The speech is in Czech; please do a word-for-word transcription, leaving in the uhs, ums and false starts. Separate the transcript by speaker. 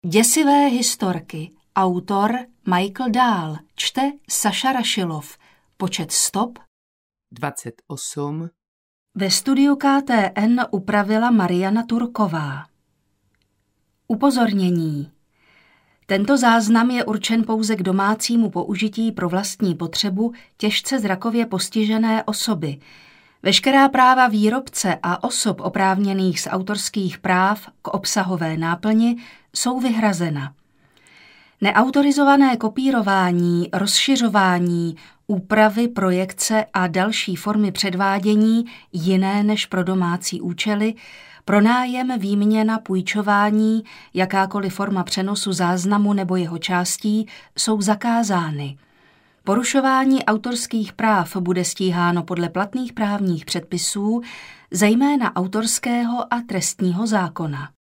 Speaker 1: Děsivé historky. Autor Michael Dahl. Čte Saša Rašilov. Počet stop
Speaker 2: dvacet osm.
Speaker 1: Ve studiu K T N upravila Mariana Turková. Upozornění. Tento záznam je určen pouze k domácímu použití pro vlastní potřebu těžce zrakově postižené osoby. Veškerá práva výrobce a osob oprávněných z autorských práv k obsahové náplni jsou vyhrazena. Neautorizované kopírování, rozšiřování, úpravy, projekce a další formy předvádění jiné než pro domácí účely, pronájem, výměna, půjčování, jakákoliv forma přenosu záznamu nebo jeho částí jsou zakázány. Porušování autorských práv bude stíháno podle platných právních předpisů, zejména autorského a trestního zákona.